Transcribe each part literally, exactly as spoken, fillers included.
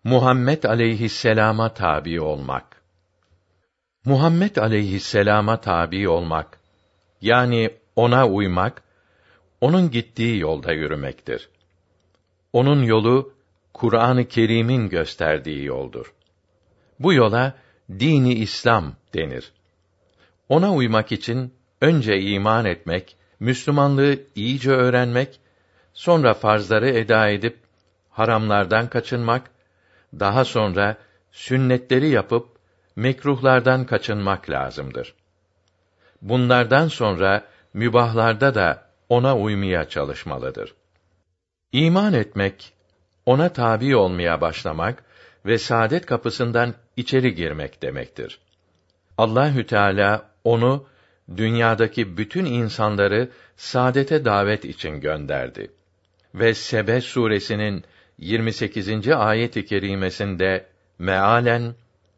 Muhammed aleyhisselama tabi olmak. Muhammed aleyhisselama tabi olmak, yani ona uymak, onun gittiği yolda yürümektir. Onun yolu, Kur'an-ı Kerim'in gösterdiği yoldur. Bu yola, dini İslam denir. Ona uymak için, önce iman etmek, Müslümanlığı iyice öğrenmek, sonra farzları eda edip, haramlardan kaçınmak, daha sonra sünnetleri yapıp mekruhlardan kaçınmak lazımdır. Bunlardan sonra mübahlarda da ona uymaya çalışmalıdır. İman etmek, ona tabi olmaya başlamak ve saadet kapısından içeri girmek demektir. Allahü Teala onu dünyadaki bütün insanları saadete davet için gönderdi. Ve Sebe suresinin yirmi sekizinci ayet-i kerimesinde mealen,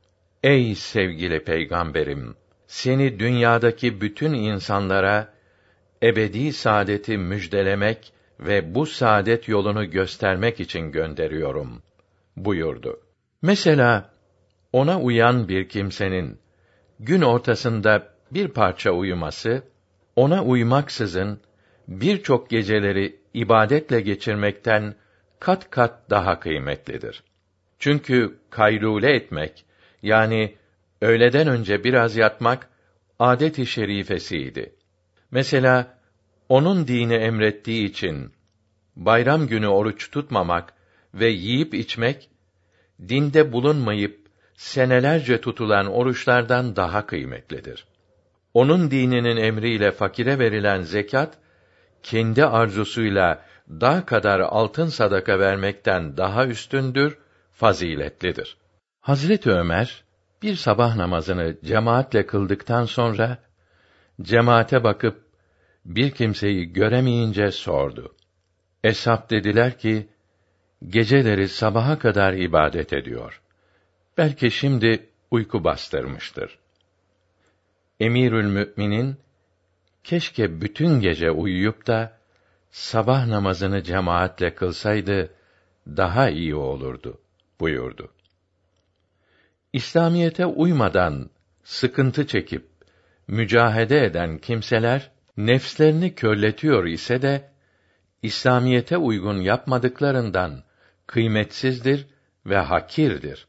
ey sevgili peygamberim, seni dünyadaki bütün insanlara ebedi saadeti müjdelemek ve bu saadet yolunu göstermek için gönderiyorum buyurdu. Mesela ona uyan bir kimsenin gün ortasında bir parça uyuması, ona uymaksızın birçok geceleri ibadetle geçirmekten kat kat daha kıymetlidir. Çünkü kaylule etmek, yani öğleden önce biraz yatmak, âdet-i şerifesiydi. Mesela onun dini emrettiği için bayram günü oruç tutmamak ve yiyip içmek, dinde bulunmayıp senelerce tutulan oruçlardan daha kıymetlidir. Onun dininin emriyle fakire verilen zekat, kendi arzusuyla dağ kadar altın sadaka vermekten daha üstündür, faziletlidir. Hazreti Ömer, bir sabah namazını cemaatle kıldıktan sonra, cemaate bakıp, bir kimseyi göremeyince sordu. Eshab dediler ki, geceleri sabaha kadar ibadet ediyor. Belki şimdi uyku bastırmıştır. Emirül Müminin, keşke bütün gece uyuyup da, sabah namazını cemaatle kılsaydı, daha iyi olurdu, buyurdu. İslamiyete uymadan, sıkıntı çekip, mücahede eden kimseler, nefslerini körletiyor ise de, İslamiyete uygun yapmadıklarından, kıymetsizdir ve hakirdir.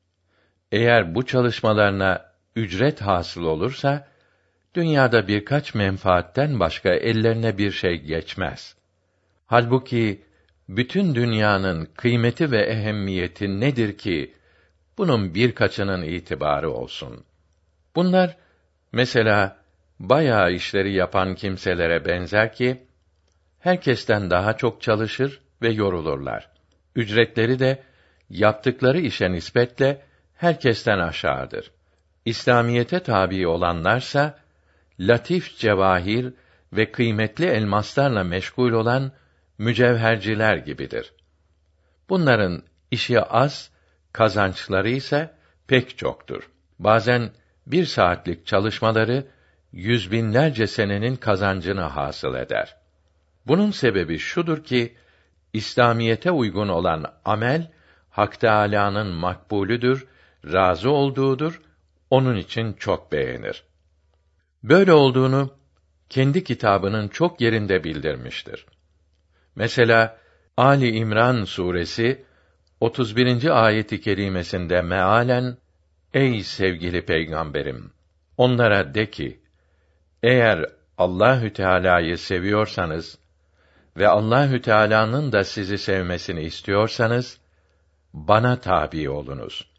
Eğer bu çalışmalarına ücret hasıl olursa, dünyada birkaç menfaatten başka ellerine bir şey geçmez. Halbuki, bütün dünyanın kıymeti ve ehemmiyeti nedir ki, bunun birkaçının itibarı olsun? Bunlar, mesela, bayağı işleri yapan kimselere benzer ki, herkesten daha çok çalışır ve yorulurlar. Ücretleri de, yaptıkları işe nispetle, herkesten aşağıdır. İslamiyete tabi olanlarsa, latif cevahir ve kıymetli elmaslarla meşgul olan mücevherciler gibidir. Bunların işi az, kazançları ise pek çoktur. Bazen bir saatlik çalışmaları yüz binlerce senenin kazancını hasıl eder. Bunun sebebi şudur ki, İslamiyete uygun olan amel, Hak Teâlâ'nın makbulüdür, razı olduğudur, onun için çok beğenir. Böyle olduğunu, kendi kitabının çok yerinde bildirmiştir. Mesela, Ali İmran suresi, otuz birinci ayet-i kerimesinde mealen, ey sevgili peygamberim, onlara de ki, eğer Allahü Teala'yı seviyorsanız ve Allahü Teala'nın da sizi sevmesini istiyorsanız, bana tabi olunuz.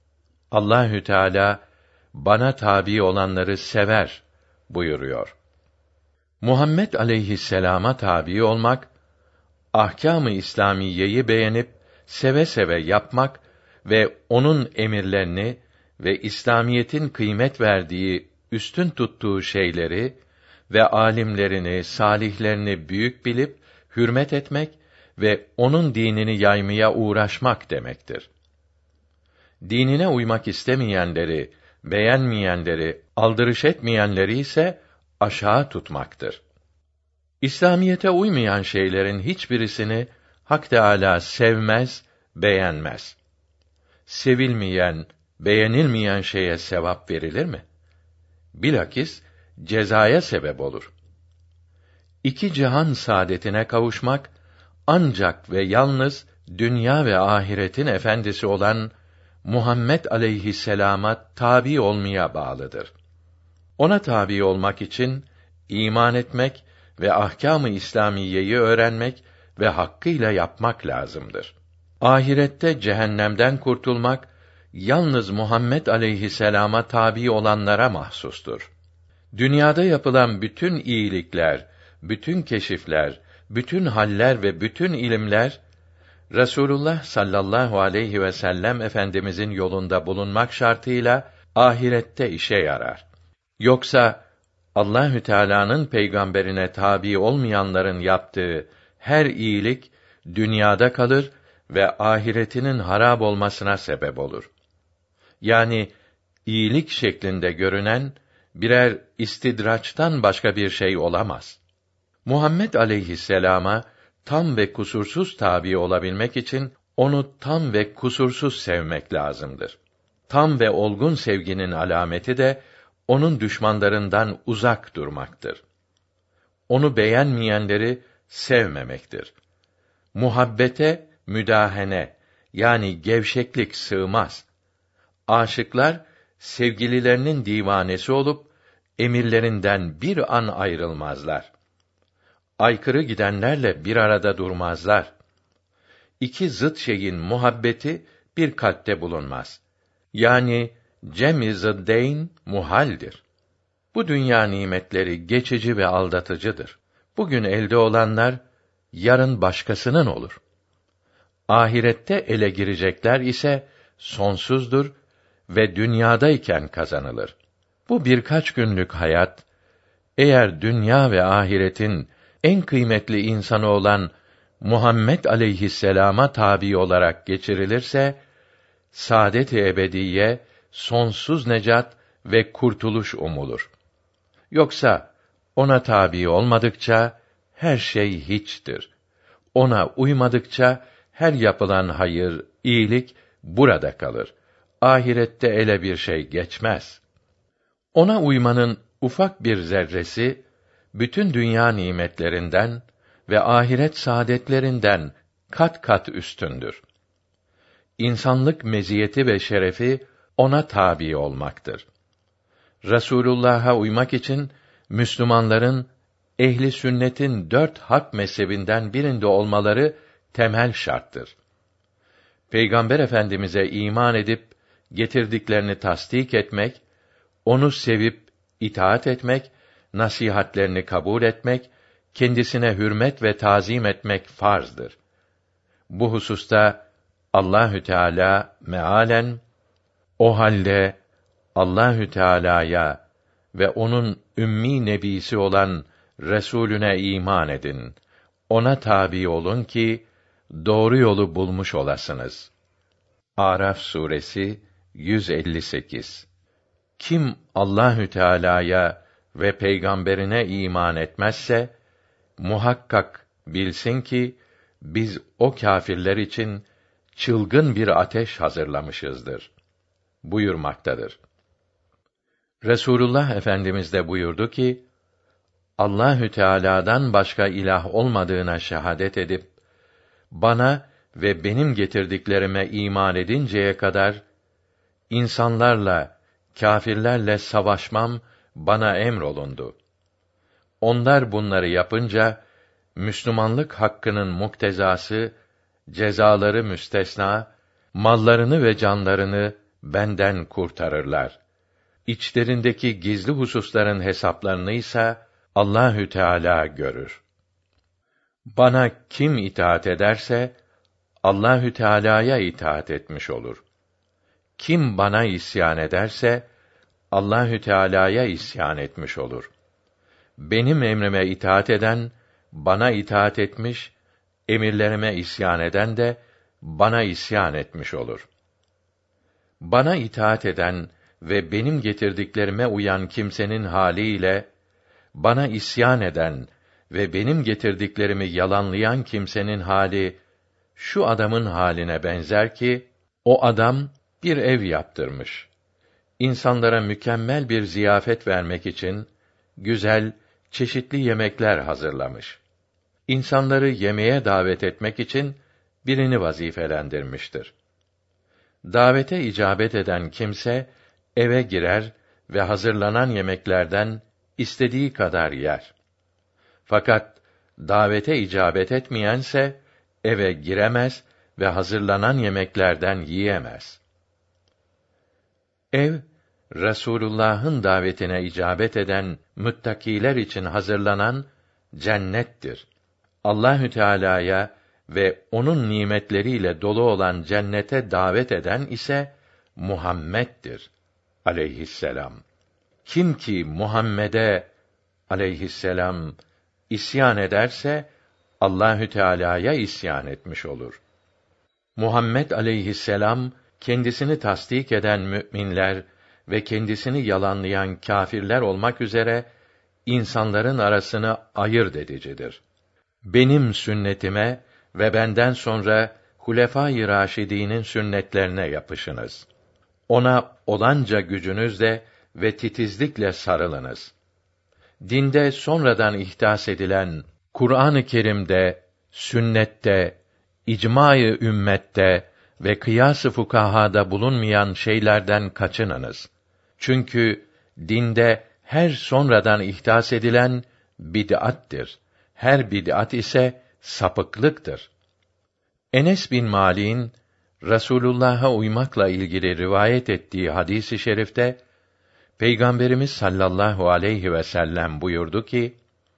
Allahü Teala bana tabi olanları sever buyuruyor. Muhammed aleyhisselama tabi olmak, ahkâm-ı İslamiyeyi beğenip seve seve yapmak ve onun emirlerini ve İslamiyetin kıymet verdiği, üstün tuttuğu şeyleri ve alimlerini, salihlerini büyük bilip hürmet etmek ve onun dinini yaymaya uğraşmak demektir. Dinine uymak istemeyenleri, beğenmeyenleri, aldırış etmeyenleri ise aşağı tutmaktır. İslamiyete uymayan şeylerin hiçbirisini Hak Teâlâ sevmez, beğenmez. sevilmeyen, beğenilmeyen şeye sevap verilir mi? Bilakis cezaya sebep olur. İki cihan saadetine kavuşmak ancak ve yalnız dünya ve ahiretin efendisi olan Muhammed aleyhisselama tabi olmaya bağlıdır. Ona tabi olmak için iman etmek ve ahkâm-ı İslamiyeyi öğrenmek ve hakkıyla yapmak lazımdır. Ahirette cehennemden kurtulmak yalnız Muhammed aleyhisselama tabi olanlara mahsustur. Dünyada yapılan bütün iyilikler, bütün keşifler, bütün haller ve bütün ilimler Resulullah sallallahu aleyhi ve sellem efendimizin yolunda bulunmak şartıyla ahirette işe yarar. Yoksa Allahü Teala'nın peygamberine tabi olmayanların yaptığı her iyilik dünyada kalır ve ahiretinin harap olmasına sebep olur. Yani iyilik şeklinde görünen birer istidraçtan başka bir şey olamaz. Muhammed aleyhisselama tam ve kusursuz tabi olabilmek için onu tam ve kusursuz sevmek lazımdır. Tam ve olgun sevginin alameti de onun düşmanlarından uzak durmaktır. Onu beğenmeyenleri sevmemektir. Muhabbete müdahene yani gevşeklik sığmaz. Aşıklar sevgililerinin divanesi olup emirlerinden bir an ayrılmazlar. Aykırı gidenlerle bir arada durmazlar. İki zıt şeyin muhabbeti bir kalpte bulunmaz. Yani cem-i zıddeyn muhaldir. Bu dünya nimetleri geçici ve aldatıcıdır. Bugün elde olanlar yarın başkasının olur. Ahirette ele girecekler ise sonsuzdur ve dünyadayken kazanılır. Bu birkaç günlük hayat eğer dünya ve ahiretin en kıymetli insanı olan Muhammed aleyhisselama tabi olarak geçirilirse saadet-i ebediye, sonsuz necat ve kurtuluş umulur. Yoksa ona tabi olmadıkça her şey hiçtir. Ona uymadıkça her yapılan hayır, iyilik burada kalır. Ahirette ele bir şey geçmez. Ona uymanın ufak bir zerresi bütün dünya nimetlerinden ve ahiret saadetlerinden kat kat üstündür. İnsanlık meziyeti ve şerefi ona tabi olmaktır. Resulullah'a uymak için Müslümanların ehli sünnetin dört hak mezhebinden birinde olmaları temel şarttır. Peygamber Efendimize iman edip getirdiklerini tasdik etmek, onu sevip itaat etmek, nasihatlerini kabul etmek, kendisine hürmet ve tazim etmek farzdır. Bu hususta Allahü Teala mealen o halde Allahü Teala'ya ve onun ümmi nebisi olan Resulüne iman edin. Ona tabi olun ki doğru yolu bulmuş olasınız. Araf suresi yüz elli sekiz. Kim Allahü Teala'ya ve peygamberine iman etmezse muhakkak bilsin ki biz o kâfirler için çılgın bir ateş hazırlamışızdır buyurmaktadır. Resulullah Efendimiz de buyurdu ki Allahü Teala'dan başka ilah olmadığına şehadet edip bana ve benim getirdiklerime iman edinceye kadar insanlarla, kâfirlerle savaşmam bana emrolundu. Onlar bunları yapınca Müslümanlık hakkının muktezası, cezaları müstesna, mallarını ve canlarını benden kurtarırlar. İçlerindeki gizli hususların hesaplarını ise Allahü Teala görür. Bana kim itaat ederse Allahü Teala'ya itaat etmiş olur. Kim bana isyan ederse Allahü Teala'ya isyan etmiş olur. Benim emrime itaat eden bana itaat etmiş, emirlerime isyan eden de bana isyan etmiş olur. Bana itaat eden ve benim getirdiklerime uyan kimsenin haliyle bana isyan eden ve benim getirdiklerimi yalanlayan kimsenin hali şu adamın haline benzer ki O adam bir ev yaptırmış. İnsanlara mükemmel bir ziyafet vermek için güzel, çeşitli yemekler hazırlamış. İnsanları yemeğe davet etmek için birini vazifelendirmiştir. Davete icabet eden kimse eve girer ve hazırlanan yemeklerden istediği kadar yer. Fakat davete icabet etmeyense eve giremez ve hazırlanan yemeklerden yiyemez. Ev, Resulullah'ın davetine icabet eden müttakiler için hazırlanan cennettir. Allahü Teala'ya ve onun nimetleriyle dolu olan cennete davet eden ise Muhammed'dir aleyhisselam. Kim ki Muhammed'e aleyhisselam isyan ederse Allahü Teala'ya isyan etmiş olur. Muhammed aleyhisselam kendisini tasdik eden müminler ve kendisini yalanlayan kâfirler olmak üzere insanların arasını ayırt edicidir. Benim sünnetime ve benden sonra Hulefâ-i Râşidîn'in sünnetlerine yapışınız. Ona olanca gücünüzle ve titizlikle sarılınız. Dinde sonradan ihdas edilen Kur'an-ı Kerim'de, sünnette, icma-i ümmette ve kıyas-ı fukahada bulunmayan şeylerden kaçınınız. Çünkü dinde her sonradan ihdas edilen bid'attir. Her bid'at ise sapıklıktır. Enes bin Malik'in Resulullah'a uymakla ilgili rivayet ettiği hadis-i şerifte Peygamberimiz sallallahu aleyhi ve sellem buyurdu ki: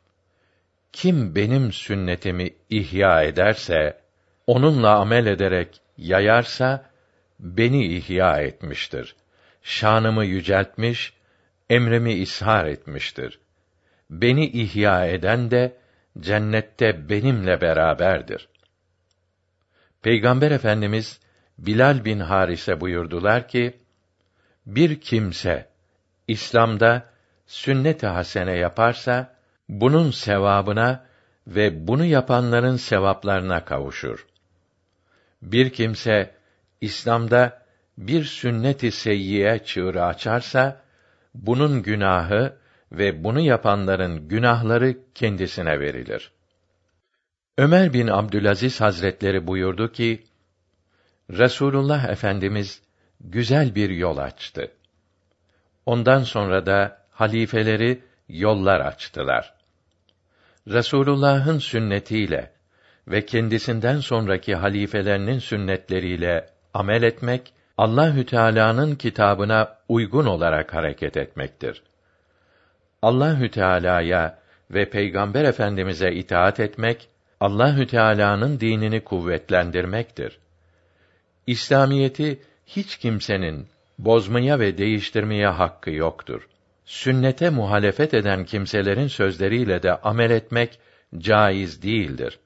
Kim benim sünnetimi ihya ederse, onunla amel ederek yayarsa beni ihya etmiştir. Şanımı yüceltmiş, emrimi ishar etmiştir. Beni ihya eden de cennette benimle beraberdir. Peygamber Efendimiz Bilal bin Harise buyurdular ki: Bir kimse İslam'da sünnet-i hasene yaparsa bunun sevabına ve bunu yapanların sevaplarına kavuşur. Bir kimse İslam'da bir sünnet-i seyyiye çığırı açarsa bunun günahı ve bunu yapanların günahları kendisine verilir. Ömer bin Abdülaziz Hazretleri buyurdu ki: Resulullah Efendimiz güzel bir yol açtı. Ondan sonra da halifeleri yollar açtılar. Resulullah'ın sünnetiyle ve kendisinden sonraki halifelerinin sünnetleriyle amel etmek, Allahü Teala'nın kitabına uygun olarak hareket etmektir. Allahü Teala'ya ve Peygamber Efendimize itaat etmek, Allahü Teala'nın dinini kuvvetlendirmektir. İslamiyeti hiç kimsenin bozmaya ve değiştirmeye hakkı yoktur. Sünnete muhalefet eden kimselerin sözleriyle de amel etmek caiz değildir.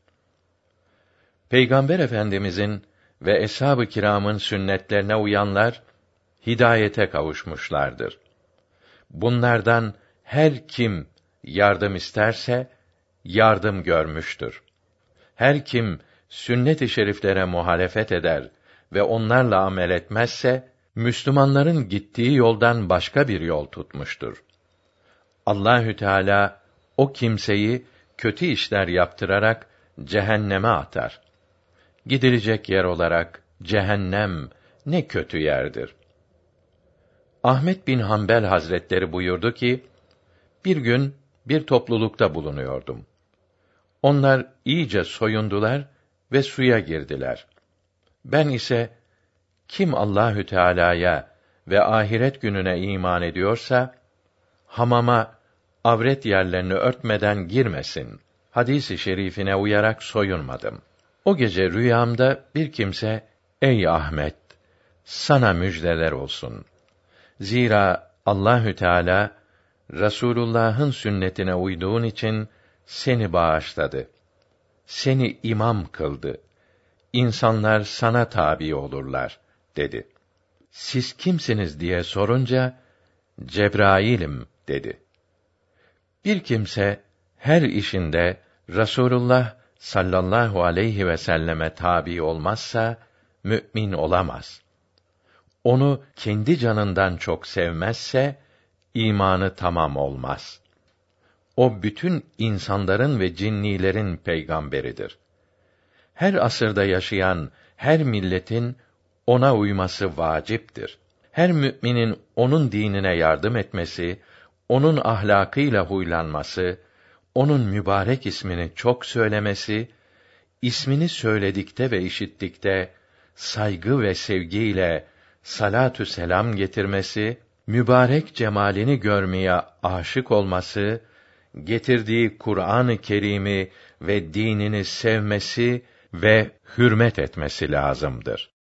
Peygamber Efendimizin ve eshab-ı kiramın sünnetlerine uyanlar hidayete kavuşmuşlardır. Bunlardan her kim yardım isterse yardım görmüştür. Her kim sünnet-i şeriflere muhalefet eder ve onlarla amel etmezse Müslümanların gittiği yoldan başka bir yol tutmuştur. Allahü Teala o kimseyi kötü işler yaptırarak cehenneme atar. Gidilecek yer olarak cehennem ne kötü yerdir. Ahmet bin Hanbel Hazretleri buyurdu ki: Bir gün bir toplulukta bulunuyordum. Onlar iyice soyundular ve suya girdiler. Ben ise kim Allahü Teala'ya ve ahiret gününe iman ediyorsa hamama avret yerlerini örtmeden girmesin hadisi şerifine uyarak soyunmadım. O gece rüyamda bir kimse, ey Ahmet, sana müjdeler olsun. Zira Allahü Teala Resulullah'ın sünnetine uyduğun için seni bağışladı. Seni imam kıldı. İnsanlar sana tabi olurlar dedi. Siz kimsiniz diye sorunca Cebrail'im dedi. Bir kimse her işinde Resulullah sallallahu aleyhi ve selleme tabi olmazsa mümin olamaz. onu kendi canından çok sevmezse, imanı tamam olmaz. O bütün insanların ve cinnilerin peygamberidir. Her asırda yaşayan her milletin ona uyması vaciptir. Her müminin onun dinine yardım etmesi, onun ahlakıyla huylanması, onun mübarek ismini çok söylemesi, ismini söyledikte ve işittikte saygı ve sevgiyle salatü selam getirmesi, mübarek cemalini görmeye aşık olması, getirdiği Kur'an-ı Kerim'i ve dinini sevmesi ve hürmet etmesi lazımdır.